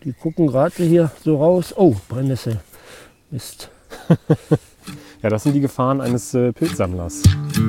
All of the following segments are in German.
Die gucken gerade hier so raus. Oh, Brennnessel. Mist. Ja, das sind die Gefahren eines Pilzsammlers.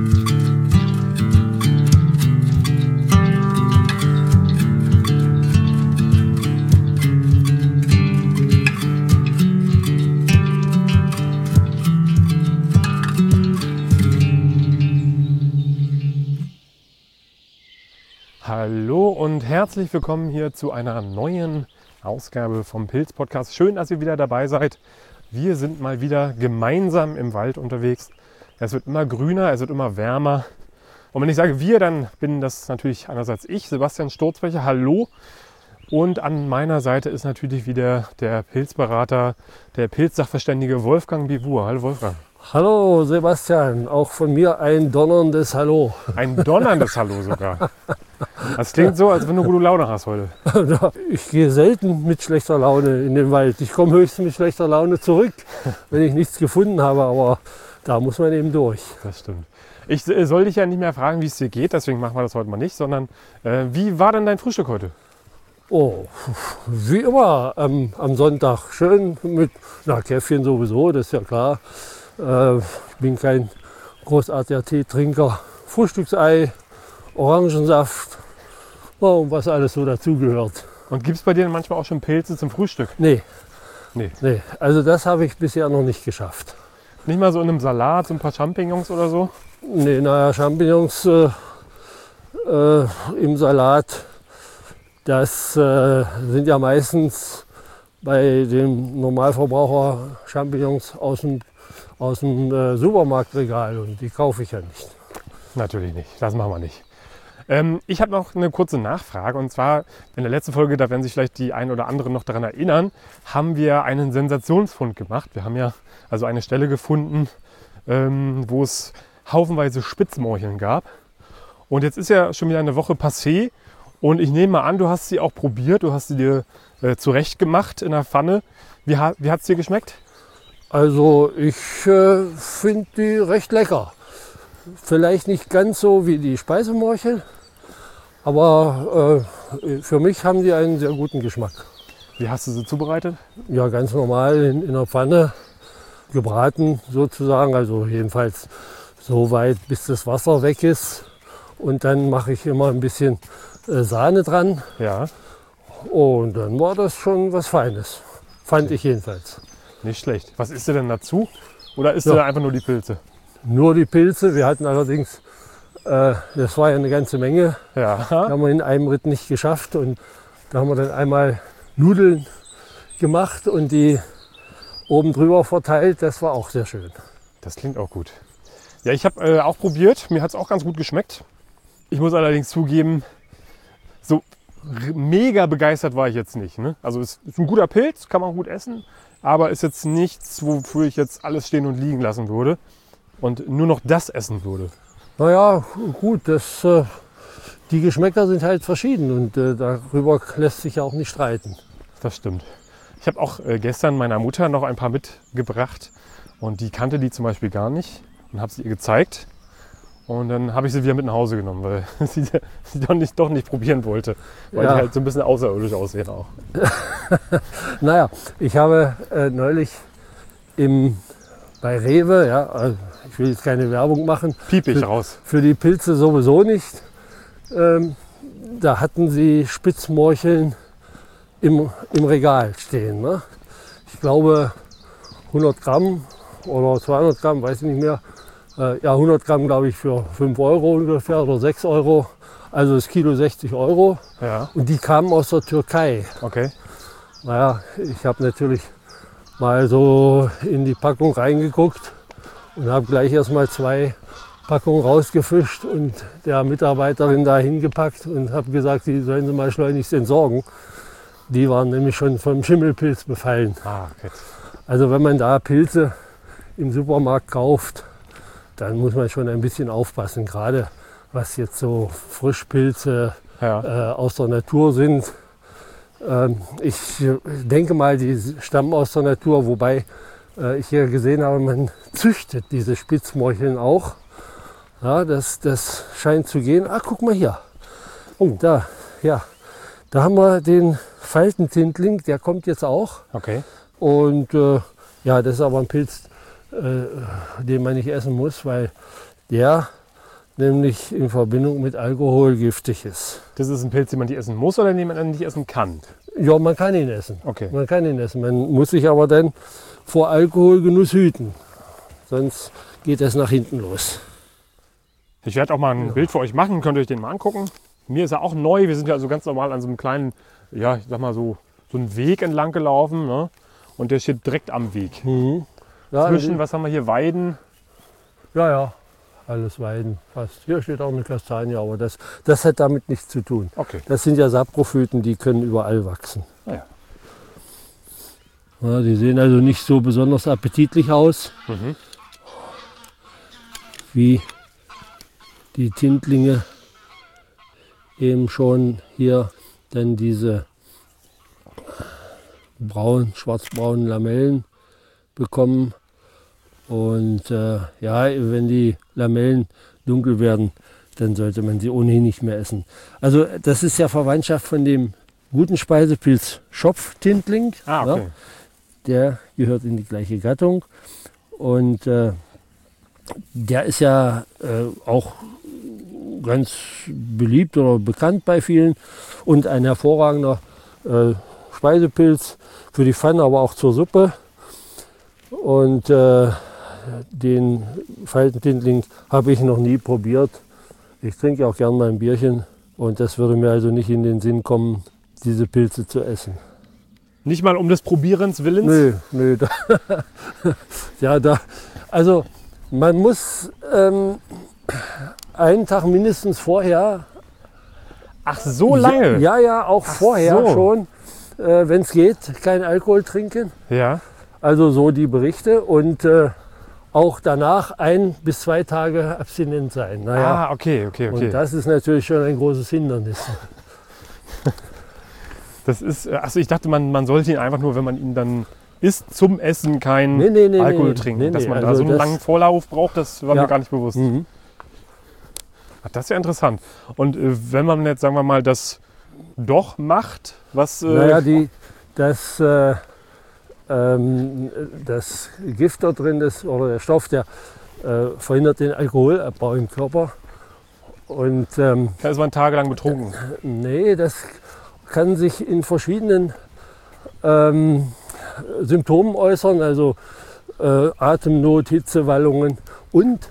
Hallo und herzlich willkommen hier zu einer neuen Ausgabe vom Pilz-Podcast. Schön, dass ihr wieder dabei seid. Wir sind mal wieder gemeinsam im Wald unterwegs. Es wird immer grüner, es wird immer wärmer. Und wenn ich sage wir, dann bin das natürlich einerseits ich, Sebastian Sturzbecher. Hallo. Und an meiner Seite ist natürlich wieder der Pilzberater, der Pilzsachverständige Wolfgang Bivur. Hallo Wolfgang. Hallo Sebastian, auch von mir ein donnerndes Hallo. Ein donnerndes Hallo sogar. Das klingt so, als wenn du gute Laune hast heute. Ich gehe selten mit schlechter Laune in den Wald. Ich komme höchstens mit schlechter Laune zurück, wenn ich nichts gefunden habe. Aber da muss man eben durch. Das stimmt. Ich soll dich ja nicht mehr fragen, wie es dir geht. Deswegen machen wir das heute mal nicht. Sondern wie war denn dein Frühstück heute? Oh, wie immer am Sonntag. Schön mit Käffchen sowieso, das ist ja klar. Ich bin kein großartiger Teetrinker. Frühstücksei, Orangensaft und was alles so dazugehört. Und gibt es bei dir manchmal auch schon Pilze zum Frühstück? Nee. Nee. Also das habe ich bisher noch nicht geschafft. Nicht mal so in einem Salat, so ein paar Champignons oder so? Nee, Champignons im Salat, das sind ja meistens bei dem Normalverbraucher Champignons aus dem Supermarktregal und die kaufe ich ja nicht. Natürlich nicht, das machen wir nicht. Ich habe noch eine kurze Nachfrage und zwar in der letzten Folge, da werden sich vielleicht die ein oder anderen noch daran erinnern, haben wir einen Sensationsfund gemacht. Wir haben ja also eine Stelle gefunden, wo es haufenweise Spitzmorcheln gab. Und jetzt ist ja schon wieder eine Woche passé und ich nehme mal an, du hast sie auch probiert, du hast sie dir zurecht gemacht in der Pfanne. Wie hat es dir geschmeckt? Also ich finde die recht lecker. Vielleicht nicht ganz so wie die Speisemorchel, aber für mich haben die einen sehr guten Geschmack. Wie hast du sie zubereitet? Ja, ganz normal in der Pfanne gebraten sozusagen, also jedenfalls so weit, bis das Wasser weg ist. Und dann mache ich immer ein bisschen Sahne dran. Ja. Und dann war das schon was Feines, fand ich jedenfalls. Nicht schlecht. Was isst du denn dazu? Oder isst du einfach nur die Pilze? Nur die Pilze. Wir hatten allerdings, das war ja eine ganze Menge. Ja. Die haben wir in einem Ritt nicht geschafft. Und da haben wir dann einmal Nudeln gemacht und die oben drüber verteilt. Das war auch sehr schön. Das klingt auch gut. Ja, ich habe auch probiert. Mir hat es auch ganz gut geschmeckt. Ich muss allerdings zugeben, so mega begeistert war ich jetzt nicht. Ne? Also es ist ein guter Pilz, kann man gut essen. Aber ist jetzt nichts, wofür ich jetzt alles stehen und liegen lassen würde und nur noch das essen würde. Naja, gut, die Geschmäcker sind halt verschieden und darüber lässt sich ja auch nicht streiten. Das stimmt. Ich habe auch gestern meiner Mutter noch ein paar mitgebracht und die kannte die zum Beispiel gar nicht und habe sie ihr gezeigt. Und dann habe ich sie wieder mit nach Hause genommen, weil sie doch nicht probieren wollte, weil die halt so ein bisschen außerirdisch aussehen auch. Naja, ich habe neulich bei Rewe, also ich will jetzt keine Werbung machen. Piep ich raus. Für die Pilze sowieso nicht. Da hatten sie Spitzmorcheln im Regal stehen. Ne? Ich glaube 100 Gramm oder 200 Gramm, weiß ich nicht mehr. 100 Gramm, glaube ich, für 5 Euro ungefähr oder 6 Euro. Also das Kilo 60 Euro. Ja. Und die kamen aus der Türkei. Okay. Naja, ich habe natürlich mal so in die Packung reingeguckt und habe gleich erstmal 2 Packungen rausgefischt und der Mitarbeiterin da hingepackt und habe gesagt, die sollen sie mal schleunigst entsorgen. Die waren nämlich schon vom Schimmelpilz befallen. Okay. Also wenn man da Pilze im Supermarkt kauft, dann muss man schon ein bisschen aufpassen, gerade was jetzt so Frischpilze aus der Natur sind. Ich denke mal, die stammen aus der Natur, wobei ich hier gesehen habe, man züchtet diese Spitzmorcheln auch. Ja, das scheint zu gehen. Guck mal hier. Oh, da, ja. Da haben wir den Faltentintling, der kommt jetzt auch. Okay. Und ja, das ist aber ein Pilz, den man nicht essen muss, weil der nämlich in Verbindung mit Alkohol giftig ist. Das ist ein Pilz, den man nicht essen muss oder den man nicht essen kann? Ja, man kann ihn essen. Okay. Man kann ihn essen. Man muss sich aber dann vor Alkoholgenuss hüten. Sonst geht es nach hinten los. Ich werde auch mal ein Bild für euch machen, könnt ihr euch den mal angucken. Mir ist er auch neu. Wir sind ja also ganz normal an so einem kleinen, ja, ich sag mal so einen Weg entlang gelaufen. Ne? Und der steht direkt am Weg. Mhm. Ja, Zwischen, was haben wir hier, Weiden? Ja, ja, alles Weiden fast. Hier steht auch eine Kastanie, aber das hat damit nichts zu tun. Okay. Das sind ja Saprophyten, die können überall wachsen. Ah, ja. Ja, die sehen also nicht so besonders appetitlich aus, wie die Tintlinge eben schon hier dann diese schwarzbraunen Lamellen bekommen. Und ja, wenn die Lamellen dunkel werden, dann sollte man sie ohnehin nicht mehr essen. Also das ist ja Verwandtschaft von dem guten Speisepilz Schopftintling. Ah, okay. Ja, der gehört in die gleiche Gattung. Und der ist ja auch ganz beliebt oder bekannt bei vielen und ein hervorragender Speisepilz für die Pfanne, aber auch zur Suppe. Und den Faltentintling habe ich noch nie probiert. Ich trinke auch gern mal ein Bierchen und das würde mir also nicht in den Sinn kommen, diese Pilze zu essen. Nicht mal um des Probierens Willens? Nö. Ja, also man muss einen Tag mindestens vorher. Ach, so lange? Ja, auch vorher schon, wenn es geht, kein Alkohol trinken. Ja. Also so die Berichte und auch danach 1 bis 2 Tage abstinent sein. Naja. Ah, okay. Und das ist natürlich schon ein großes Hindernis. Das ist, also ich dachte, man sollte ihn einfach nur, wenn man ihn dann isst, zum Essen kein Alkohol trinken. Dass man da so einen langen Vorlauf braucht, das war mir gar nicht bewusst. Mhm. Ach, das ist ja interessant. Und wenn man jetzt, sagen wir mal, das doch macht, was... Naja, das Gift da drin ist, oder der Stoff, der verhindert den Alkoholabbau im Körper. Und da ist man tagelang betrunken. Nee, das kann sich in verschiedenen Symptomen äußern, also Atemnot, Hitzewallungen und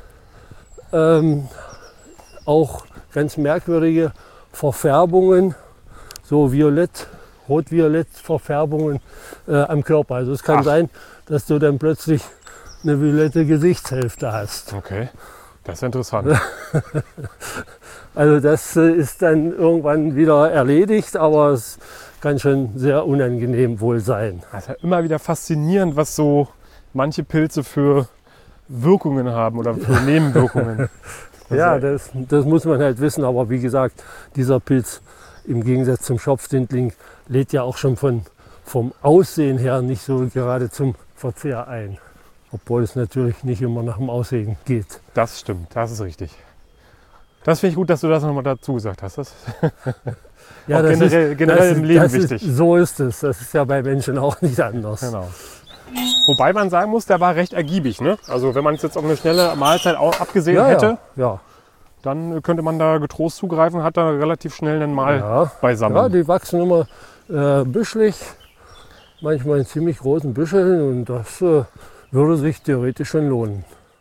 auch ganz merkwürdige Verfärbungen, so rot-violett Verfärbungen am Körper. Also es kann sein, dass du dann plötzlich eine violette Gesichtshälfte hast. Okay, das ist interessant. Also das ist dann irgendwann wieder erledigt, aber es kann schon sehr unangenehm wohl sein. Das ist ja immer wieder faszinierend, was so manche Pilze für Wirkungen haben oder für Nebenwirkungen. Ja, das muss man halt wissen, aber wie gesagt, dieser Pilz im Gegensatz zum Schopftintling lädt ja auch schon vom Aussehen her nicht so gerade zum Verzehr ein. Obwohl es natürlich nicht immer nach dem Aussehen geht. Das stimmt, das ist richtig. Das finde ich gut, dass du das nochmal dazu gesagt hast. Das ja, das generell im Leben wichtig. So ist es. Das ist ja bei Menschen auch nicht anders. Genau. Wobei man sagen muss, der war recht ergiebig. Ne? Also wenn man es jetzt auf eine schnelle Mahlzeit auch abgesehen hätte, dann könnte man da getrost zugreifen, hat da relativ schnell einen Mal beisammen. Ja, die wachsen immer büschelig, manchmal in ziemlich großen Büscheln und das würde sich theoretisch schon lohnen.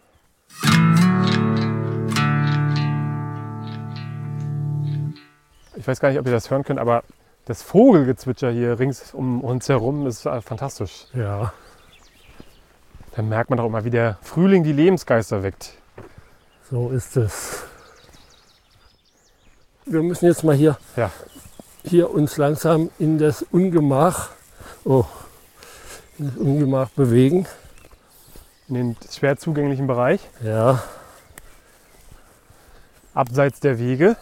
Ich weiß gar nicht, ob ihr das hören könnt, aber das Vogelgezwitscher hier rings um uns herum ist fantastisch. Ja. Da merkt man doch immer, wie der Frühling die Lebensgeister weckt. So ist es. Wir müssen jetzt mal hier uns langsam in das Ungemach bewegen. In den schwer zugänglichen Bereich. Ja. Abseits der Wege.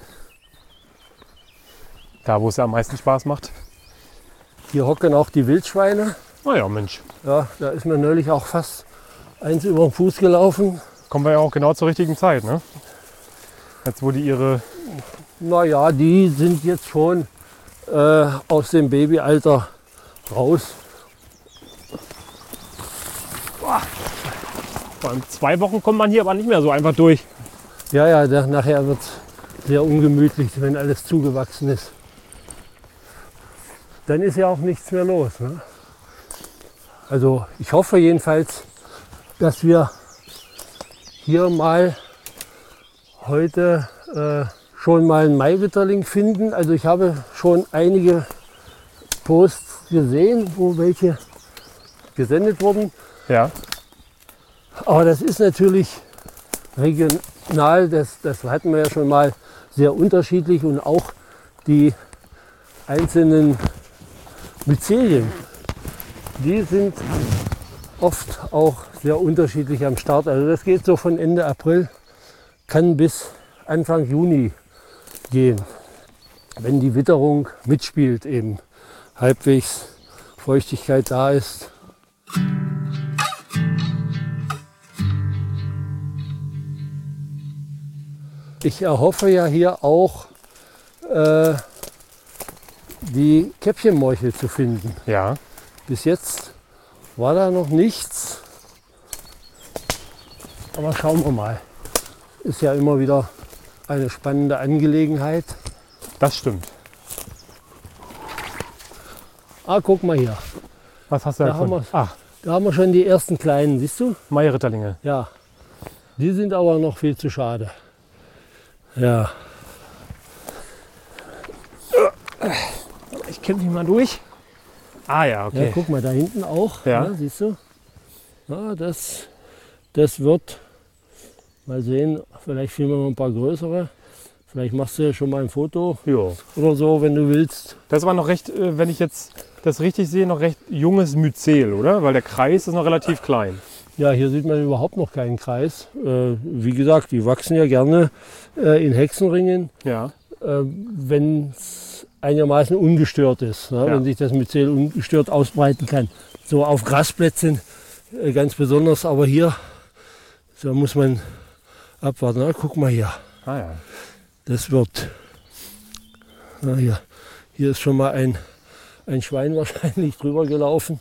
Da, wo es ja am meisten Spaß macht. Hier hocken auch die Wildschweine. Na ja, Mensch. Ja, da ist mir neulich auch fast eins über den Fuß gelaufen. Kommen wir ja auch genau zur richtigen Zeit, ne? Jetzt wo die ihre... Naja, die sind jetzt schon aus dem Babyalter raus. Vor allem 2 Wochen kommt man hier aber nicht mehr so einfach durch. Ja, nachher wird es sehr ungemütlich, wenn alles zugewachsen ist. Dann ist ja auch nichts mehr los. Ne? Also ich hoffe jedenfalls, dass wir hier mal heute schon mal einen Mairitterling finden. Also ich habe schon einige Posts gesehen, wo welche gesendet wurden. Ja. Aber das ist natürlich regional, das hatten wir ja schon mal, sehr unterschiedlich und auch die einzelnen Myzelien, die sind oft auch sehr unterschiedlich am Start. Also das geht so von Ende April, kann bis Anfang Juni gehen, wenn die Witterung mitspielt, eben halbwegs Feuchtigkeit da ist. Ich erhoffe ja hier auch die Käppchenmorchel zu finden. Ja. Bis jetzt war da noch nichts, aber schauen wir mal. Ist ja immer wieder eine spannende Angelegenheit. Das stimmt. Ah, guck mal hier. Was hast du da gefunden? Da haben wir schon die ersten kleinen, siehst du? Mairitterlinge. Ja. Die sind aber noch viel zu schade. Ja. Ich kämpfe mich mal durch. Ah ja, okay. Ja, guck mal, da hinten auch. Ja. Ja, siehst du? Ja, das wird, mal sehen, vielleicht filmen wir noch ein paar größere. Vielleicht machst du ja schon mal ein Foto oder so, wenn du willst. Das war noch recht, wenn ich jetzt das richtig sehe, noch recht junges Myzel, oder? Weil der Kreis ist noch relativ klein. Ja, hier sieht man überhaupt noch keinen Kreis. Wie gesagt, die wachsen ja gerne in Hexenringen, Ja. wenn es einigermaßen ungestört ist, ne? Ja. Wenn sich das Myzel ungestört ausbreiten kann. So auf Grasplätzen ganz besonders, aber hier so muss man abwarten. Na, guck mal hier, Ah ja. das wird. Na, hier ist schon mal ein Schwein wahrscheinlich drüber gelaufen.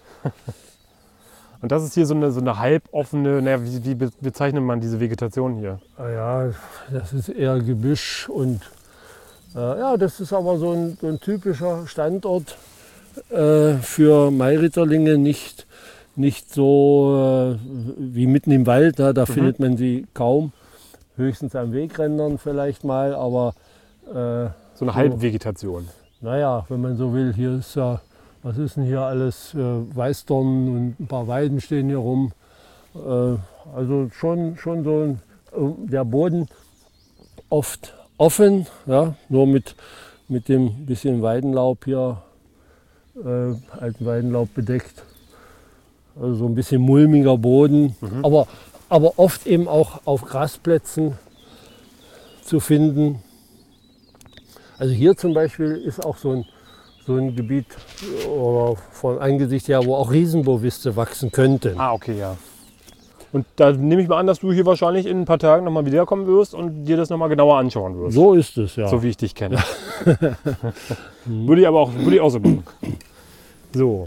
Und das ist hier so eine halboffene, naja, wie bezeichnet man diese Vegetation hier? Ja, das ist eher Gebüsch und ja, das ist aber so ein typischer Standort für Mairitterlinge, nicht so wie mitten im Wald, ne? Da findet man sie kaum, höchstens an Wegrändern vielleicht mal, aber So eine Halbvegetation. naja, wenn man so will, hier ist ja, was ist denn hier alles, Weißdorn und ein paar Weiden stehen hier rum. Also schon so der Boden oft offen, ja, nur mit dem bisschen Weidenlaub hier, alten Weidenlaub bedeckt. Also so ein bisschen mulmiger Boden, aber oft eben auch auf Grasplätzen zu finden. Also hier zum Beispiel ist auch so ein Gebiet oder von Angesicht her, wo auch Riesenboviste wachsen könnten. Ah, okay, ja. Und da nehme ich mal an, dass du hier wahrscheinlich in ein paar Tagen nochmal wiederkommen wirst und dir das nochmal genauer anschauen wirst. So ist es, ja. So wie ich dich kenne. Würde ich auch so machen. So.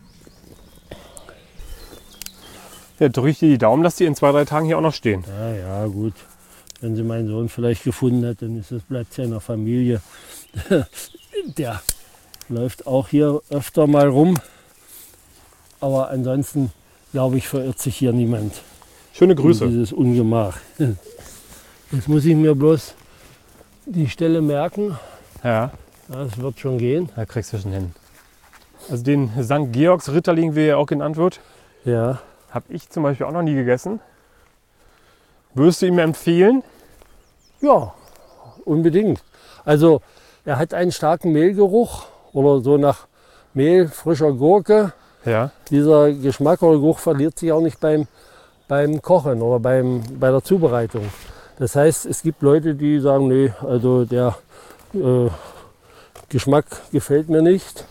Ja, drücke ich dir die Daumen, dass die in 2-3 Tagen hier auch noch stehen. Ja, gut. Wenn sie meinen Sohn vielleicht gefunden hat, dann bleibt es ja in der Familie. Der läuft auch hier öfter mal rum. Aber ansonsten, glaube ich, verirrt sich hier niemand. Schöne Grüße. In dieses Ungemach. Jetzt muss ich mir bloß die Stelle merken. Ja. Das wird schon gehen. Da kriegst du schon hin. Also den St. Georgs Ritterling, wie er auch genannt wird, Ja. habe ich zum Beispiel auch noch nie gegessen. Würdest du ihm empfehlen? Ja, unbedingt. Also er hat einen starken Mehlgeruch oder so nach Mehl, frischer Gurke. Ja. Dieser Geschmack oder Geruch verliert sich auch nicht beim Kochen oder bei der Zubereitung. Das heißt, es gibt Leute, die sagen, nee, also der Geschmack gefällt mir nicht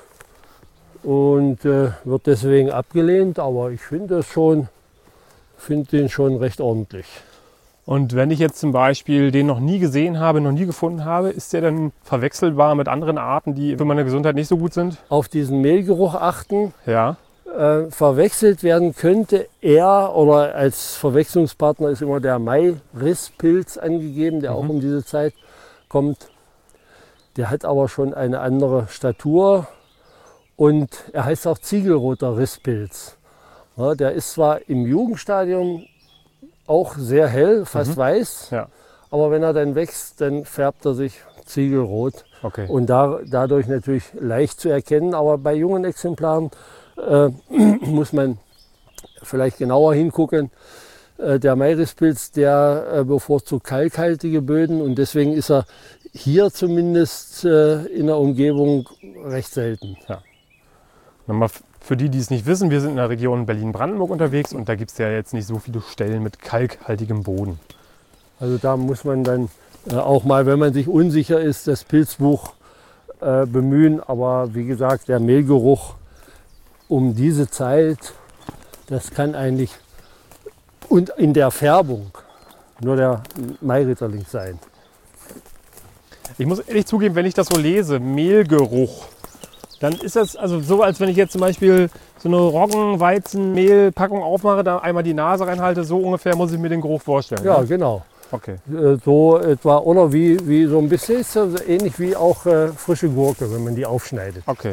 und wird deswegen abgelehnt. Aber ich finde den schon recht ordentlich. Und wenn ich jetzt zum Beispiel den noch nie gesehen habe, noch nie gefunden habe, ist der dann verwechselbar mit anderen Arten, die für meine Gesundheit nicht so gut sind? Auf diesen Mehlgeruch achten. Ja. Verwechselt werden könnte er, oder als Verwechslungspartner ist immer der Mairisspilz angegeben, der auch um diese Zeit kommt. Der hat aber schon eine andere Statur und er heißt auch Ziegelroter Risspilz. Ja, der ist zwar im Jugendstadium auch sehr hell, fast weiß, Ja. aber wenn er dann wächst, dann färbt er sich ziegelrot. Okay. Und dadurch natürlich leicht zu erkennen, aber bei jungen Exemplaren muss man vielleicht genauer hingucken. Der Mairisspilz, der bevorzugt kalkhaltige Böden und deswegen ist er hier zumindest in der Umgebung recht selten. Ja. Nochmal für die, die es nicht wissen, wir sind in der Region Berlin-Brandenburg unterwegs und da gibt es ja jetzt nicht so viele Stellen mit kalkhaltigem Boden. Also da muss man dann auch mal, wenn man sich unsicher ist, das Pilzbuch bemühen. Aber wie gesagt, der Mehlgeruch um diese Zeit, das kann eigentlich, und in der Färbung, nur der Mairitterling sein. Ich muss ehrlich zugeben, wenn ich das so lese, Mehlgeruch, dann ist das also so, als wenn ich jetzt zum Beispiel so eine Roggen-Weizen-Mehl-Packung aufmache, da einmal die Nase reinhalte, so ungefähr muss ich mir den Geruch vorstellen. Ja, ne? genau. Okay. So etwa, oder wie so ein bisschen, ist das ähnlich wie auch frische Gurke, wenn man die aufschneidet. Okay.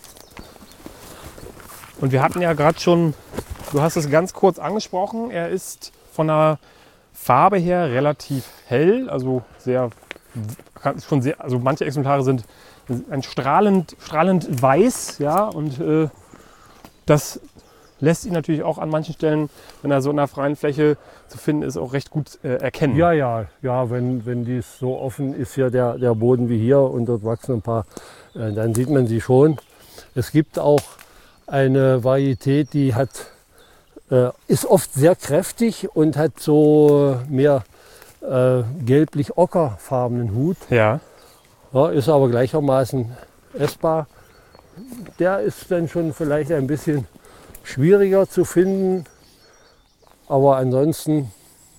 Und wir hatten ja gerade schon, du hast es ganz kurz angesprochen, er ist von der Farbe her relativ hell, also schon sehr, also manche Exemplare sind ein strahlend weiß, ja, und das lässt ihn natürlich auch an manchen Stellen, wenn er so in der freien Fläche zu finden ist, auch recht gut erkennen. Ja, wenn dies so offen ist, hier der Boden wie hier und dort wachsen ein paar, dann sieht man sie schon. Es gibt auch eine Varietät, die ist oft sehr kräftig und hat so mehr gelblich-ockerfarbenen Hut. Ja. Ja, ist aber gleichermaßen essbar. Der ist dann schon vielleicht ein bisschen schwieriger zu finden, aber ansonsten,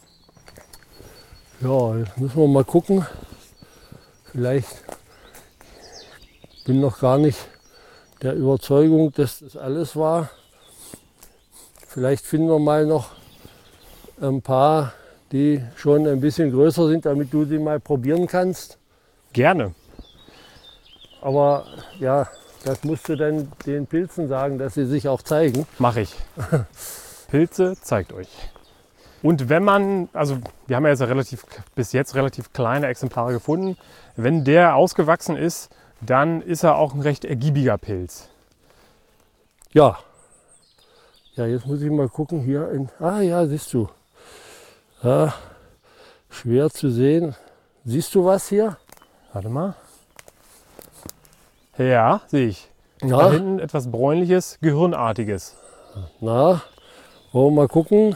ja, jetzt müssen wir mal gucken. Vielleicht bin noch gar nicht der Überzeugung, dass das alles war. Vielleicht finden wir mal noch ein paar, die schon ein bisschen größer sind, damit du sie mal probieren kannst. Gerne. Aber ja, das musst du dann den Pilzen sagen, dass sie sich auch zeigen. Mache ich. Pilze, zeigt euch. Und wenn man, also wir haben ja jetzt bis jetzt relativ kleine Exemplare gefunden, wenn der ausgewachsen ist, dann ist er auch ein recht ergiebiger Pilz. Ja. Ja, jetzt muss ich mal gucken hier. Ja, siehst du. Ja, schwer zu sehen. Siehst du was hier? Warte mal. Ja, sehe ich. Ja. Da hinten etwas bräunliches, gehirnartiges. Na, wollen wir mal gucken.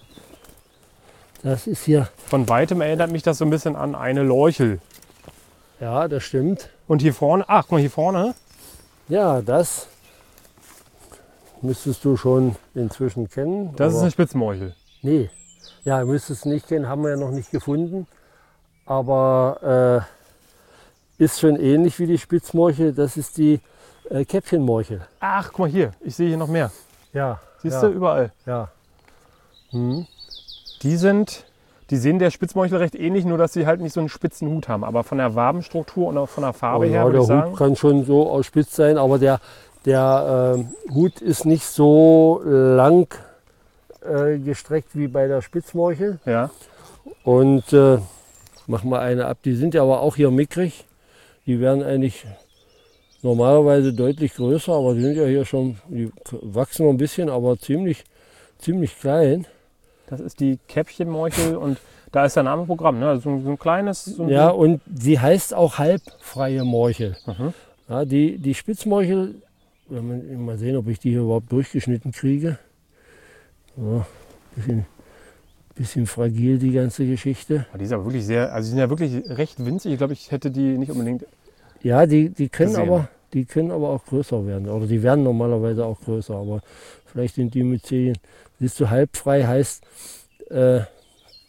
Das ist hier. Von weitem erinnert mich das so ein bisschen an eine Leuchel. Ja, das stimmt. Und hier vorne, ach guck mal, hier vorne. Ja, das müsstest du schon inzwischen kennen. Das ist eine Spitzmorchel. Nee, ja, müsstest du nicht kennen, haben wir ja noch nicht gefunden. Aber ist schon ähnlich wie die Spitzmorchel. Das ist die Käppchenmorchel. Ach, guck mal hier, ich sehe hier noch mehr. Ja. Siehst du, überall. Ja. Die sehen der Spitzmorchel recht ähnlich, nur dass sie halt nicht so einen spitzen Hut haben. Aber von der Wabenstruktur und auch von der Farbe her würde ich sagen. Der Hut kann schon so ausspitzt sein, aber der Hut ist nicht so lang gestreckt wie bei der Spitzmorchel. Ja. Und mach mal eine ab. Die sind ja aber auch hier mickrig. Die werden eigentlich normalerweise deutlich größer, aber die sind ja hier schon, die wachsen noch ein bisschen, aber ziemlich klein. Das ist die Käppchenmorchel und da ist der Name Programm, ne? So ein kleines. Ja, und sie heißt auch halbfreie Morchel. Mhm. Ja, die Spitzmorchel, mal sehen, ob ich die hier überhaupt durchgeschnitten kriege. Ja, bisschen fragil, die ganze Geschichte. Die ist aber wirklich die sind ja wirklich recht winzig. Ich glaube, ich hätte die nicht unbedingt. Ja, die können aber auch größer werden. Oder die werden normalerweise auch größer, aber vielleicht sind die Myzelien. Siehst du, halbfrei heißt,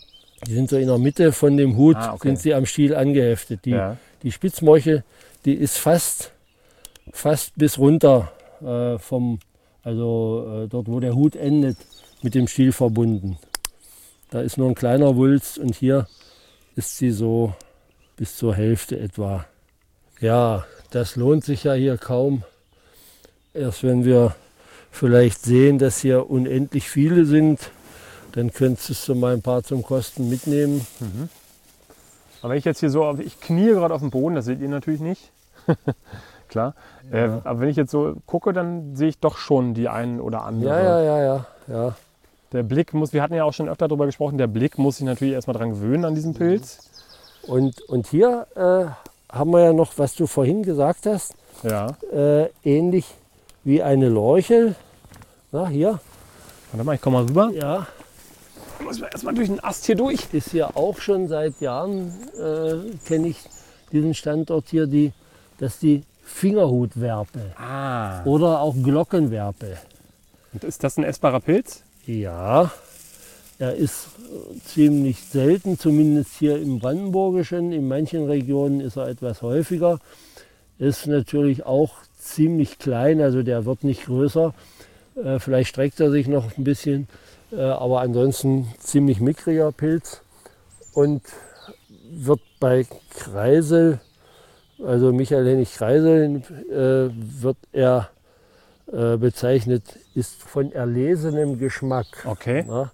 Die sind so in der Mitte von dem Hut, sind sie am Stiel angeheftet. Die Spitzmorchel, die ist fast bis runter dort wo der Hut endet, mit dem Stiel verbunden. Da ist nur ein kleiner Wulst und hier ist sie so bis zur Hälfte etwa. Ja, das lohnt sich ja hier kaum. Erst wenn wir vielleicht sehen, dass hier unendlich viele sind, dann könntest du mal ein paar zum Kosten mitnehmen. Mhm. Aber wenn ich jetzt hier so, ich knie gerade auf dem Boden, das seht ihr natürlich nicht. Klar. Ja. Aber wenn ich jetzt so gucke, dann sehe ich doch schon die einen oder andere. Ja. Der Blick muss, wir hatten ja auch schon öfter darüber gesprochen, der Blick muss sich natürlich erstmal dran gewöhnen an diesen Pilz. Und hier haben wir ja noch, was du vorhin gesagt hast, ähnlich wie eine Lorchel. Na, hier. Warte mal, ich komme mal rüber. Ja. Da muss man erstmal durch den Ast hier durch. Ist ja auch schon seit Jahren, kenne ich diesen Standort hier, dass die Fingerhutwerpel oder auch Glockenwerpel. Und ist das ein essbarer Pilz? Ja, er ist ziemlich selten, zumindest hier im Brandenburgischen. In manchen Regionen ist er etwas häufiger. Ist natürlich auch ziemlich klein, also der wird nicht größer. Vielleicht streckt er sich noch ein bisschen, aber ansonsten ziemlich mickriger Pilz. Und wird bei Kreisel, also Michael Hennig Kreisel, wird er bezeichnet, ist von erlesenem Geschmack. Okay. Na?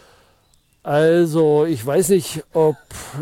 Also ich weiß nicht, ob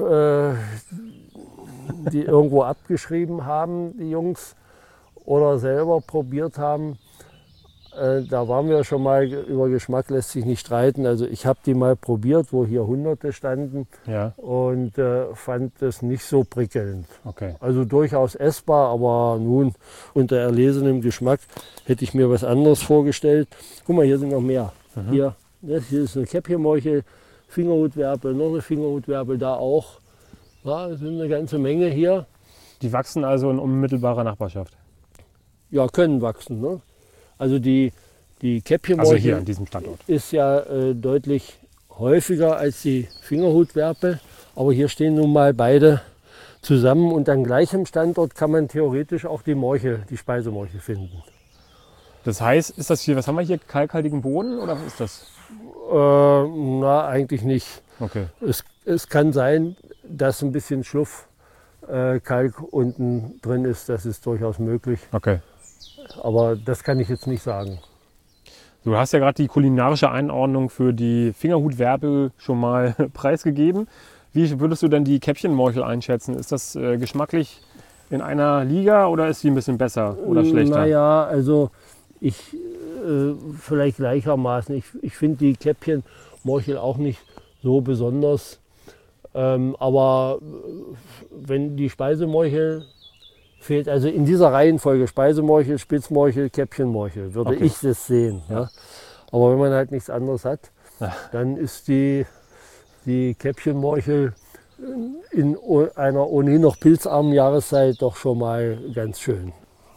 die irgendwo abgeschrieben haben, die Jungs, oder selber probiert haben. Da waren wir schon mal, über Geschmack lässt sich nicht streiten. Also ich habe die mal probiert, wo hier Hunderte standen und fand das nicht so prickelnd. Okay. Also durchaus essbar, aber nun unter erlesenem Geschmack hätte ich mir was anderes vorgestellt. Guck mal, hier sind noch mehr. Hier ist eine Käppchenmorchel, Fingerhutwerpel, noch eine Fingerhutwerpel, da auch. Ja, es sind eine ganze Menge hier. Die wachsen also in unmittelbarer Nachbarschaft? Ja, können wachsen. Ne? Also die Käppchenmorchel hier an diesem Standort ist ja deutlich häufiger als die Fingerhutwerpel. Aber hier stehen nun mal beide zusammen und an gleichem Standort kann man theoretisch auch die Speisemorchel finden. Das heißt, ist das hier, was haben wir hier, kalkhaltigen Boden oder was ist das? Na, eigentlich nicht. Okay. Es kann sein, dass ein bisschen Schluffkalk unten drin ist. Das ist durchaus möglich. Okay. Aber das kann ich jetzt nicht sagen. Du hast ja gerade die kulinarische Einordnung für die Fingerhutwerpel schon mal preisgegeben. Wie würdest du denn die Käppchenmorchel einschätzen? Ist das geschmacklich in einer Liga oder ist sie ein bisschen besser oder schlechter? Naja, also vielleicht gleichermaßen. Ich finde die Käppchenmorchel auch nicht so besonders. Aber wenn die Speisemorchel fehlt, also in dieser Reihenfolge Speisemorchel, Spitzmorchel, Käppchenmorchel, würde ich das sehen. Ja. Aber wenn man halt nichts anderes hat, dann ist die Käppchenmorchel in einer ohnehin noch pilzarmen Jahreszeit doch schon mal ganz schön.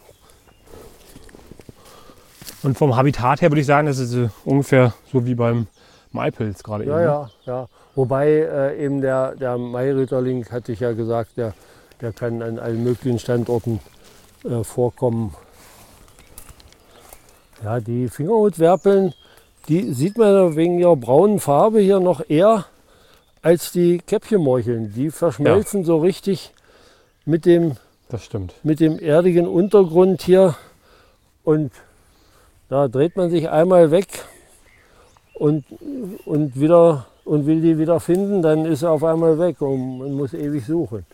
Und vom Habitat her würde ich sagen, das ist ungefähr so wie beim Maipilz gerade eben. Ja. Wobei eben der Mairitterling, hatte ich ja gesagt, der kann an allen möglichen Standorten vorkommen. Ja, die Fingerhutwerpeln, die sieht man wegen ihrer braunen Farbe hier noch eher als die Käppchenmorcheln. Die verschmelzen so richtig mit dem erdigen Untergrund hier. Und da dreht man sich einmal weg und will die wieder finden, dann ist er auf einmal weg und man muss ewig suchen.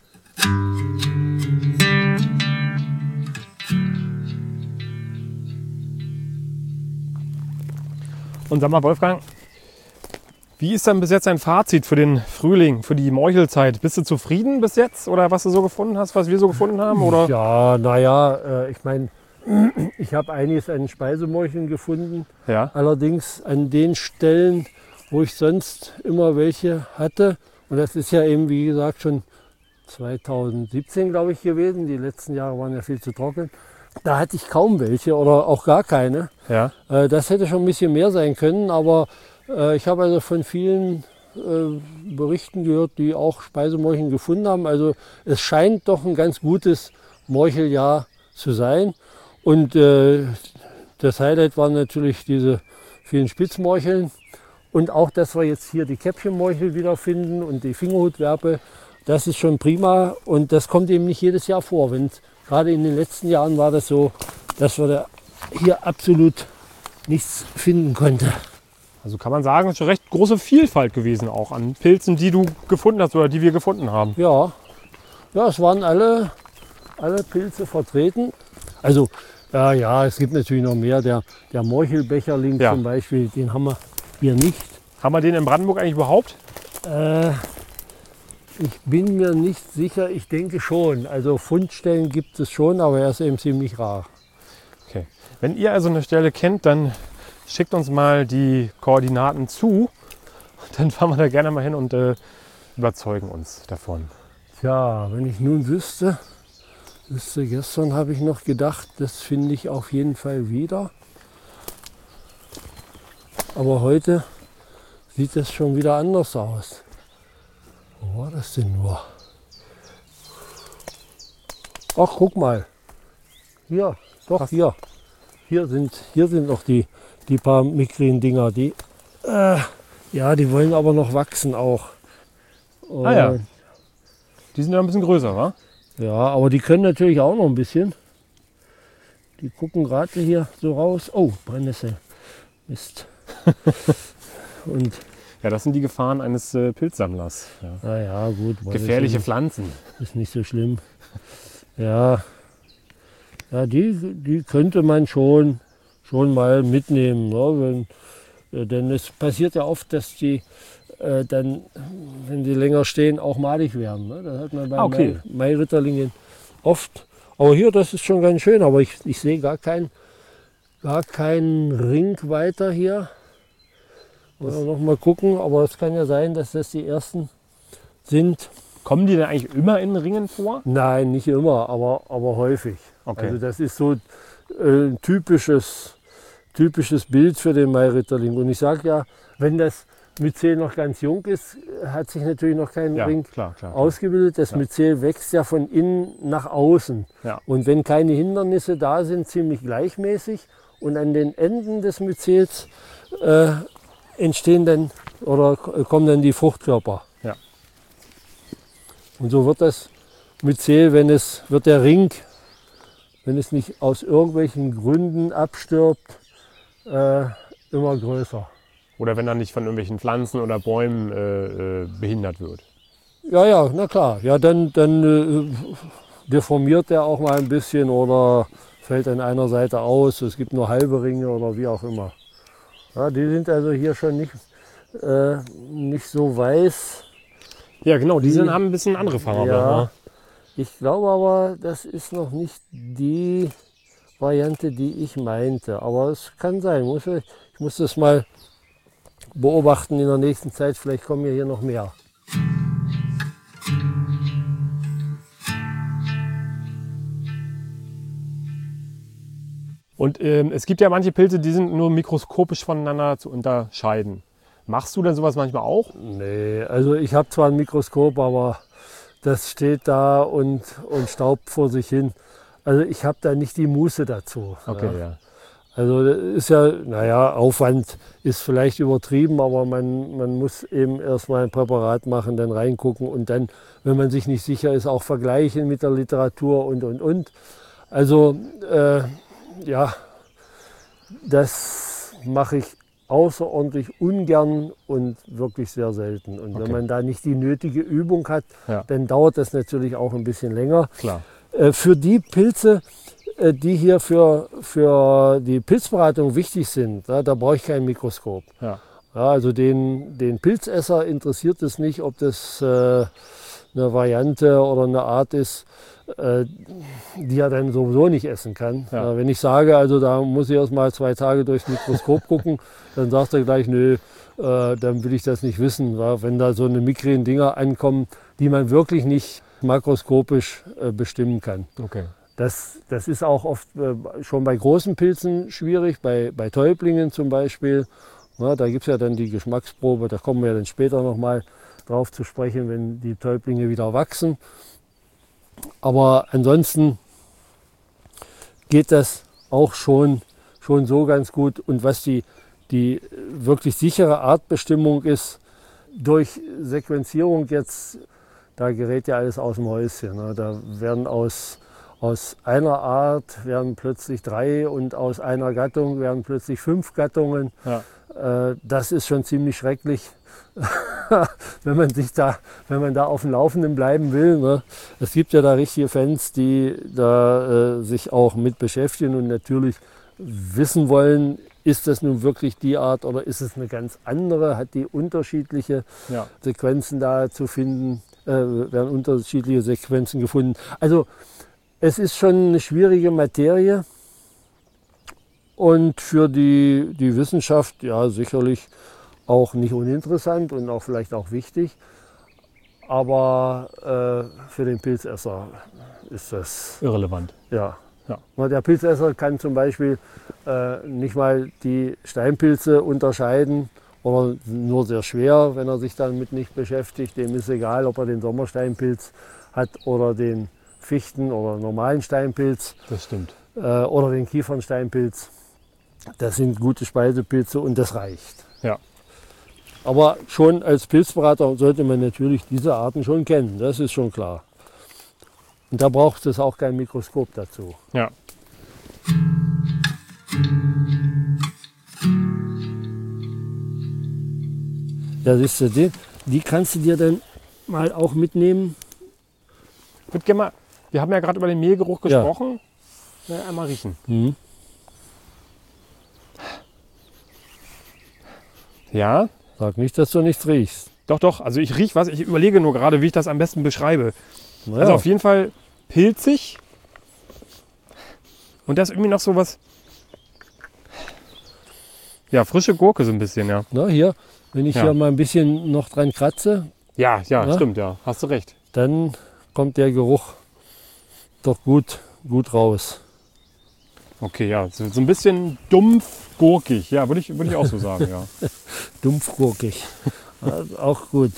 Und sag mal, Wolfgang, wie ist dann bis jetzt dein Fazit für den Frühling, für die Morchelzeit? Bist du zufrieden bis jetzt oder was du so gefunden hast, was wir so gefunden haben? Oder? Ja, naja, ich meine, ich habe einiges an Speisemorcheln gefunden. Ja. Allerdings an den Stellen, wo ich sonst immer welche hatte. Und das ist ja eben, wie gesagt, schon 2017, glaube ich, gewesen. Die letzten Jahre waren ja viel zu trocken. Da hatte ich kaum welche oder auch gar keine. Ja. Das hätte schon ein bisschen mehr sein können, aber ich habe also von vielen Berichten gehört, die auch Speisemorcheln gefunden haben. Also es scheint doch ein ganz gutes Morcheljahr zu sein. Und das Highlight waren natürlich diese vielen Spitzmorcheln. Und auch, dass wir jetzt hier die Käppchenmorchel wiederfinden und die Fingerhutwerpe, das ist schon prima. Und das kommt eben nicht jedes Jahr vor. Gerade in den letzten Jahren war das so, dass wir da hier absolut nichts finden konnten. Also kann man sagen, es ist eine recht große Vielfalt gewesen auch an Pilzen, die du gefunden hast oder die wir gefunden haben. Ja, es waren alle Pilze vertreten. Also ja, es gibt natürlich noch mehr. Der Morchelbecherling zum Beispiel, den haben wir hier nicht. Haben wir den in Brandenburg eigentlich überhaupt? Ich bin mir nicht sicher, ich denke schon. Also Fundstellen gibt es schon, aber er ist eben ziemlich rar. Okay. Wenn ihr also eine Stelle kennt, dann schickt uns mal die Koordinaten zu. Dann fahren wir da gerne mal hin und überzeugen uns davon. Tja, wenn ich nun wüsste, gestern habe ich noch gedacht, das finde ich auf jeden Fall wieder. Aber heute sieht das schon wieder anders aus. Wo war das denn nur? Ach, guck mal. Hier, doch. Was? Hier sind noch die paar mickrigen-Dinger. Die wollen aber noch wachsen auch. Und ja. Die sind ja ein bisschen größer, wa? Ja, aber die können natürlich auch noch ein bisschen. Die gucken gerade hier so raus. Oh, Brennnessel. Mist. Und ja, das sind die Gefahren eines Pilzsammlers. Ja. Naja, gut. Gefährliche Pflanzen. Ist nicht so schlimm. Ja, die könnte man schon mal mitnehmen. Ne? Denn es passiert ja oft, dass die dann, wenn die länger stehen, auch madig werden. Ne? Das hat man bei Mairitterlingen oft. Aber hier, das ist schon ganz schön. Aber ich sehe gar keinen Ring weiter hier. Noch mal gucken, aber es kann ja sein, dass das die ersten sind. Kommen die denn eigentlich immer in Ringen vor? Nein, nicht immer, aber häufig. Okay. Also das ist so ein typisches Bild für den Mairitterling. Und ich sage ja, wenn das Myzel noch ganz jung ist, hat sich natürlich noch kein Ring klar. ausgebildet. Das Myzel wächst ja von innen nach außen. Ja. Und wenn keine Hindernisse da sind, ziemlich gleichmäßig. Und an den Enden des Myzels entstehen dann oder kommen dann die Fruchtkörper. Ja. Und so wird das Myzel, wird der Ring, wenn es nicht aus irgendwelchen Gründen abstirbt, immer größer. Oder wenn er nicht von irgendwelchen Pflanzen oder Bäumen behindert wird. Ja, na klar. Ja, dann deformiert er auch mal ein bisschen oder fällt an einer Seite aus. Es gibt nur halbe Ringe oder wie auch immer. Ja, die sind also hier schon nicht so weiß. Ja, genau, die haben ein bisschen andere Farbe. Ja, ich glaube aber, das ist noch nicht die Variante, die ich meinte. Aber es kann sein. Ich muss das mal beobachten in der nächsten Zeit. Vielleicht kommen hier noch mehr. Und es gibt ja manche Pilze, die sind nur mikroskopisch voneinander zu unterscheiden. Machst du denn sowas manchmal auch? Nee, also ich habe zwar ein Mikroskop, aber das steht da und staubt vor sich hin. Also ich habe da nicht die Muße dazu. Okay, ja. Also ist ja, Aufwand ist vielleicht übertrieben, aber man muss eben erstmal ein Präparat machen, dann reingucken und dann, wenn man sich nicht sicher ist, auch vergleichen mit der Literatur und. Also das mache ich außerordentlich ungern und wirklich sehr selten. Und wenn man da nicht die nötige Übung hat, dann dauert das natürlich auch ein bisschen länger. Klar. Für die Pilze, die hier für die Pilzberatung wichtig sind, da brauche ich kein Mikroskop. Ja. Also den Pilzesser interessiert es nicht, ob das eine Variante oder eine Art ist, die er dann sowieso nicht essen kann. Ja. Wenn ich sage, also da muss ich erst mal 2 Tage durchs Mikroskop gucken, dann sagt er gleich, nö, dann will ich das nicht wissen. Wenn da so eine mickrigen Dinger ankommen, die man wirklich nicht makroskopisch bestimmen kann. Okay. Das ist auch oft schon bei großen Pilzen schwierig, bei Täublingen zum Beispiel, Na, da gibt es ja dann die Geschmacksprobe, da kommen wir dann später nochmal drauf zu sprechen, wenn die Täublinge wieder wachsen. Aber ansonsten geht das auch schon so ganz gut. Und was die wirklich sichere Artbestimmung ist, durch Sequenzierung jetzt, da gerät ja alles aus dem Häuschen. Ne? Da werden aus einer Art werden plötzlich 3 und aus einer Gattung werden plötzlich 5 Gattungen. Ja. Das ist schon ziemlich schrecklich, wenn man da auf dem Laufenden bleiben will. Ne? Es gibt ja da richtige Fans, die da sich auch mit beschäftigen und natürlich wissen wollen, ist das nun wirklich die Art oder ist es eine ganz andere? Hat die unterschiedliche Sequenzen da zu finden? Werden unterschiedliche Sequenzen gefunden? Also es ist schon eine schwierige Materie und für die Wissenschaft ja sicherlich auch nicht uninteressant und auch vielleicht auch wichtig. Aber für den Pilzesser ist das irrelevant. Ja. Der Pilzesser kann zum Beispiel nicht mal die Steinpilze unterscheiden oder nur sehr schwer, wenn er sich damit nicht beschäftigt. Dem ist egal, ob er den Sommersteinpilz hat oder den Fichten- oder normalen Steinpilz. Das stimmt. Oder den Kiefernsteinpilz. Das sind gute Speisepilze und das reicht. Ja. Aber schon als Pilzberater sollte man natürlich diese Arten schon kennen, das ist schon klar. Und da braucht es auch kein Mikroskop dazu. Ja. Ja, siehst du, die kannst du dir dann mal auch mitnehmen. Ich würde gerne mal, wir haben ja gerade über den Mehlgeruch gesprochen. Ja. Einmal riechen. Mhm. Ja. Sag nicht, dass du nichts riechst. Doch, also ich rieche was. Ich überlege nur gerade, wie ich das am besten beschreibe. Ja. Also auf jeden Fall pilzig. Und da ist irgendwie noch so was. Ja, frische Gurke so ein bisschen, ja. Na, hier, wenn ich hier mal ein bisschen noch dran kratze. Ja, stimmt, ja. Hast du recht. Dann kommt der Geruch doch gut raus. Okay, ja, so ein bisschen dumpf gurkig. Ja, würde ich auch so sagen, ja. Dumpfgurkig. Auch gut.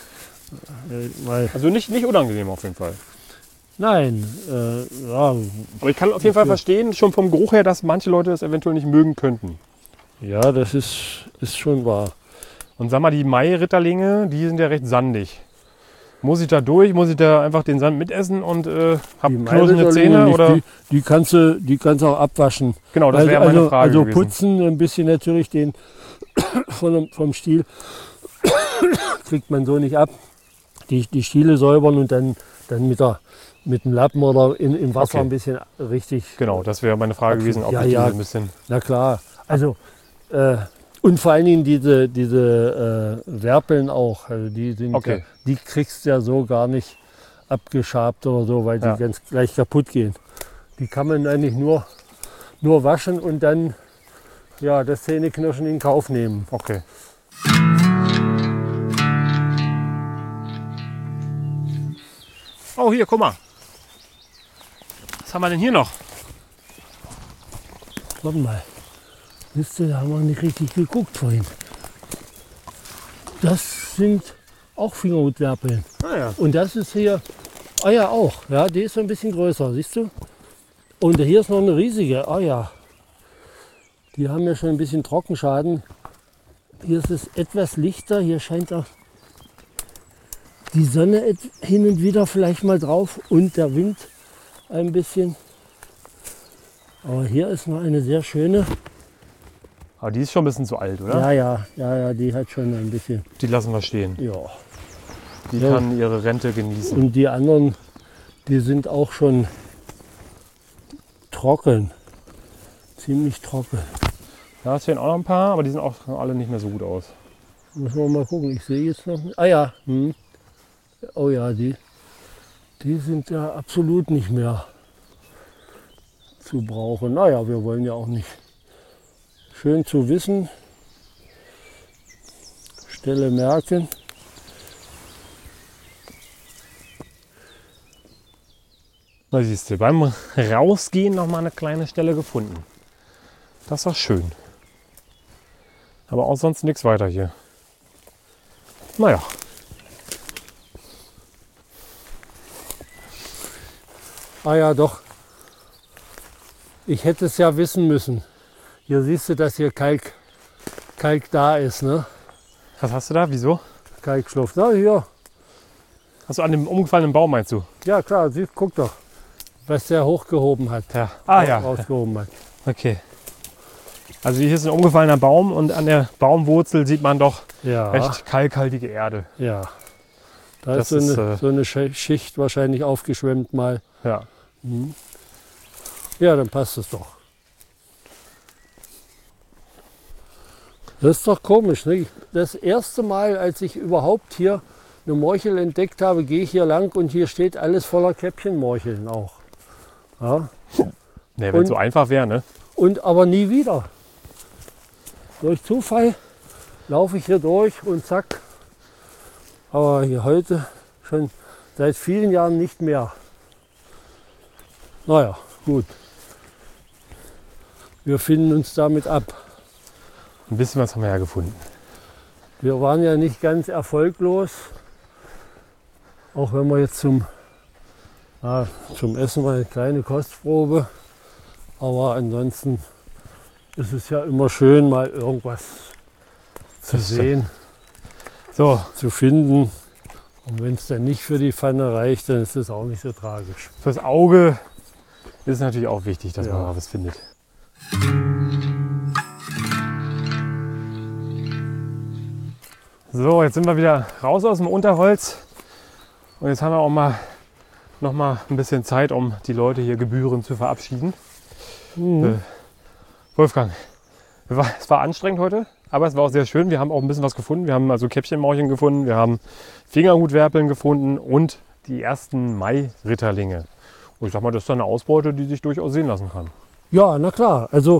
Also nicht unangenehm auf jeden Fall. Nein, ja. Aber ich kann auf jeden Fall verstehen, schon vom Geruch her, dass manche Leute das eventuell nicht mögen könnten. Ja, das ist schon wahr. Und sag mal, die Mai-Ritterlinge, die sind ja recht sandig. Muss ich da durch? Muss ich da einfach den Sand mitessen und habe knursende Zähne? Nicht, oder? Die kannst du auch abwaschen. Genau, das wäre meine Frage Also gewesen. putzen ein bisschen natürlich den vom Stiel kriegt man so nicht ab. Die Stiele säubern und dann mit dem Lappen oder im Wasser ein bisschen richtig. Genau, das wäre meine Frage gewesen, ob ich diese ein bisschen. Na klar, also und vor allen Dingen diese Werpeln auch, also die kriegst du ja so gar nicht abgeschabt oder so, weil die ganz gleich kaputt gehen. Die kann man eigentlich nur waschen und dann das Zähneknirschen in Kauf nehmen. Okay. Oh, hier, guck mal. Was haben wir denn hier noch? Warte mal. Wisst ihr, da haben wir nicht richtig geguckt vorhin. Das sind auch Fingerhutwerpeln. Ah ja. Und das ist hier, auch. Ja, die ist so ein bisschen größer, siehst du? Und hier ist noch eine riesige. Die haben ja schon ein bisschen Trockenschaden. Hier ist es etwas lichter. Hier scheint auch die Sonne hin und wieder vielleicht mal drauf und der Wind ein bisschen. Aber hier ist noch eine sehr schöne. Aber die ist schon ein bisschen zu alt, oder? Ja, die hat schon ein bisschen. Die lassen wir stehen. Ja. Die kann ihre Rente genießen. Und die anderen, die sind auch schon trocken. Ziemlich trocken. Da stehen auch noch ein paar, aber die sehen auch alle nicht mehr so gut aus. Müssen wir mal gucken. Ich sehe jetzt noch. Ah ja. Oh ja, die sind ja absolut nicht mehr zu brauchen. Naja, wir wollen ja auch nicht. Schön zu wissen. Stelle merken. Na siehst du, beim Rausgehen noch mal eine kleine Stelle gefunden. Das war schön. Aber auch sonst nichts weiter hier. Naja. Ah ja, doch. Ich hätte es ja wissen müssen. Hier siehst du, dass hier Kalk da ist, ne? Was hast du da? Wieso? Kalkschluff. Na, hier. Hast du an dem umgefallenen Baum, meinst du? Ja, klar. Guck doch, was der hochgehoben hat. Ja. Ah ja. Rausgehoben hat. Okay. Also hier ist ein umgefallener Baum und an der Baumwurzel sieht man doch recht kalkhaltige Erde. Ja. Da ist so eine Schicht wahrscheinlich aufgeschwemmt mal. Ja. Ja, dann passt es doch. Das ist doch komisch, ne? Das erste Mal, als ich überhaupt hier eine Morchel entdeckt habe, gehe ich hier lang und hier steht alles voller Käppchenmorcheln auch. Ja. Ne, wenn es so einfach wäre, ne? Und aber nie wieder. Durch Zufall laufe ich hier durch und zack. Aber hier heute schon seit vielen Jahren nicht mehr. Naja, gut. Wir finden uns damit ab. Ein bisschen was haben wir ja gefunden. Wir waren ja nicht ganz erfolglos. Auch wenn wir jetzt zum Essen mal eine kleine Kostprobe. Aber ansonsten ist es ja immer schön, mal irgendwas zu sehen, zu finden. Und wenn es dann nicht für die Pfanne reicht, dann ist es auch nicht so tragisch. Fürs Auge ist es natürlich auch wichtig, dass man mal was findet. So, jetzt sind wir wieder raus aus dem Unterholz. Und jetzt haben wir auch noch mal ein bisschen Zeit, um die Leute hier gebührend zu verabschieden. Wolfgang, es war anstrengend heute, aber es war auch sehr schön. Wir haben auch ein bisschen was gefunden. Wir haben also Käppchenmorcheln gefunden, wir haben Fingerhutwerpeln gefunden und die ersten Mai-Ritterlinge. Und ich sag mal, das ist eine Ausbeute, die sich durchaus sehen lassen kann. Ja, na klar. Also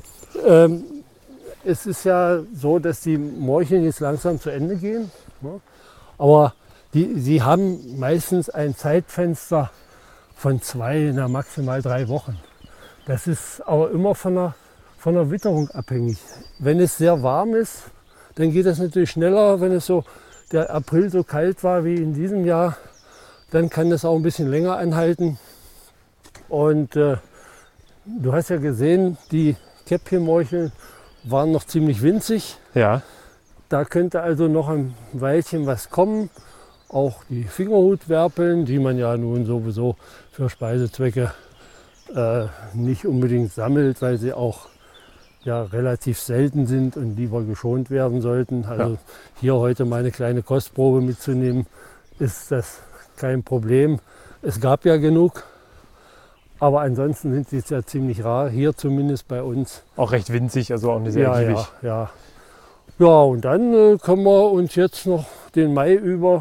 es ist ja so, dass die Morcheln jetzt langsam zu Ende gehen. Ne? Aber sie haben meistens ein Zeitfenster von 2, maximal 3 Wochen. Das ist aber immer von der Witterung abhängig. Wenn es sehr warm ist, dann geht das natürlich schneller. Wenn es der April so kalt war wie in diesem Jahr, dann kann das auch ein bisschen länger anhalten. Und du hast ja gesehen, die Käppchenmorcheln waren noch ziemlich winzig. Ja. Da könnte also noch ein Weilchen was kommen. Auch die Fingerhutwerpeln, die man ja nun sowieso für Speisezwecke nicht unbedingt sammelt, weil sie auch relativ selten sind und lieber geschont werden sollten. Also hier heute mal eine kleine Kostprobe mitzunehmen, ist das kein Problem. Es gab ja genug, aber ansonsten sind sie ja ziemlich rar, hier zumindest bei uns. Auch recht winzig, also auch nicht sehr ergiebig. Ja, und dann können wir uns jetzt noch den Mai über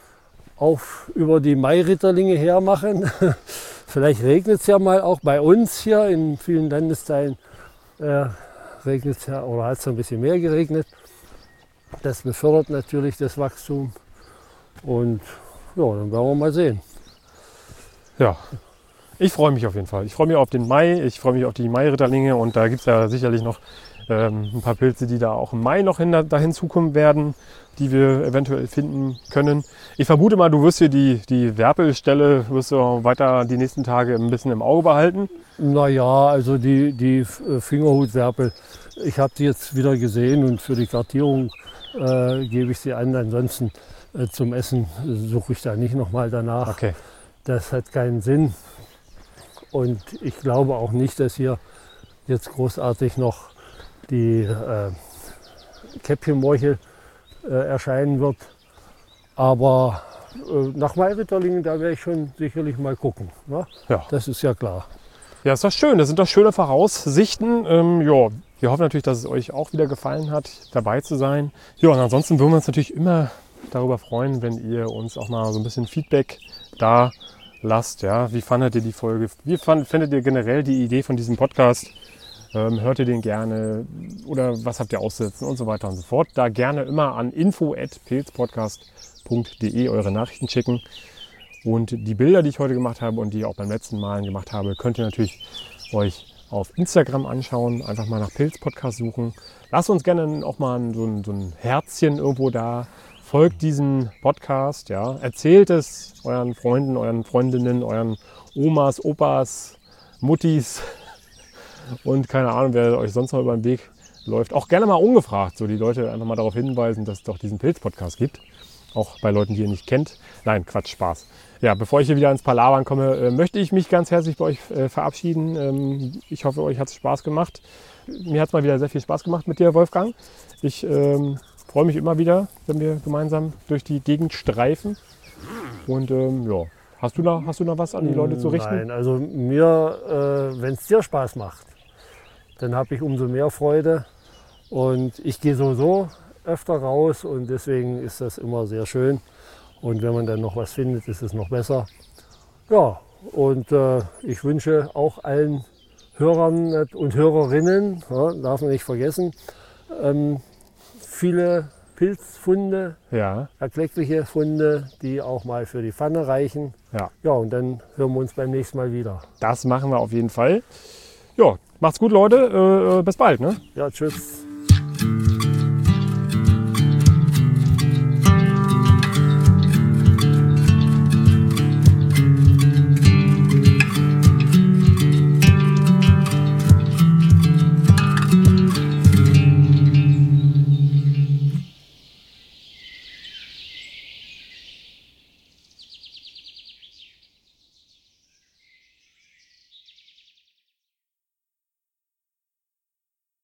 die Mai-Ritterlinge hermachen. Vielleicht regnet es ja mal auch bei uns hier in vielen Landesteilen. Regnet es ja oder hat es ein bisschen mehr geregnet. Das befördert natürlich das Wachstum. Und dann werden wir mal sehen. Ja, ich freue mich auf jeden Fall. Ich freue mich auf den Mai, ich freue mich auf die Mai-Ritterlinge und da gibt es ja sicherlich noch ein paar Pilze, die da auch im Mai noch dahin zukommen werden, die wir eventuell finden können. Ich vermute mal, du wirst hier die Werpelstelle weiter die nächsten Tage ein bisschen im Auge behalten. Naja, also die Fingerhutwerpel, ich habe die jetzt wieder gesehen und für die Kartierung gebe ich sie an. Ansonsten zum Essen suche ich da nicht nochmal danach. Okay. Das hat keinen Sinn. Und ich glaube auch nicht, dass hier jetzt großartig noch die Käppchenmorchel erscheinen wird. Aber nach Mai-Ritterlingen, da werde ich schon sicherlich mal gucken. Ne? Ja. Das ist ja klar. Ja, ist doch schön. Das sind doch schöne Voraussichten. Wir hoffen natürlich, dass es euch auch wieder gefallen hat, dabei zu sein. Ja, und ansonsten würden wir uns natürlich immer darüber freuen, wenn ihr uns auch mal so ein bisschen Feedback da lasst. Ja? Wie fandet ihr die Folge? Wie findet ihr generell die Idee von diesem Podcast? Hört ihr den gerne oder was habt ihr auszusetzen und so weiter und so fort. Da gerne immer an info@pilzpodcast.de eure Nachrichten schicken. Und die Bilder, die ich heute gemacht habe und die auch beim letzten Mal gemacht habe, könnt ihr natürlich euch auf Instagram anschauen, einfach mal nach Pilz-Podcast suchen. Lasst uns gerne auch mal so ein Herzchen irgendwo da. Folgt diesem Podcast, ja. Erzählt es euren Freunden, euren Freundinnen, euren Omas, Opas, Muttis und keine Ahnung, wer euch sonst noch über den Weg läuft. Auch gerne mal ungefragt, so die Leute einfach mal darauf hinweisen, dass es doch diesen Pilz-Podcast gibt. Auch bei Leuten, die ihr nicht kennt. Nein, Quatsch, Spaß. Ja, bevor ich hier wieder ins Palavern komme, möchte ich mich ganz herzlich bei euch verabschieden. Ich hoffe, euch hat es Spaß gemacht. Mir hat es mal wieder sehr viel Spaß gemacht mit dir, Wolfgang. Ich freue mich immer wieder, wenn wir gemeinsam durch die Gegend streifen. Und ja, hast du noch was an die Leute zu richten? Nein, also mir, wenn es dir Spaß macht, dann habe ich umso mehr Freude. Und ich gehe sowieso öfter raus und deswegen ist das immer sehr schön. Und wenn man dann noch was findet, ist es noch besser. Ja, und ich wünsche auch allen Hörern und Hörerinnen, ja, darf man nicht vergessen, viele Pilzfunde, erkleckliche Funde, die auch mal für die Pfanne reichen. Ja. Ja, und dann hören wir uns beim nächsten Mal wieder. Das machen wir auf jeden Fall. Ja, macht's gut, Leute. Bis bald. Ne? Ja, tschüss.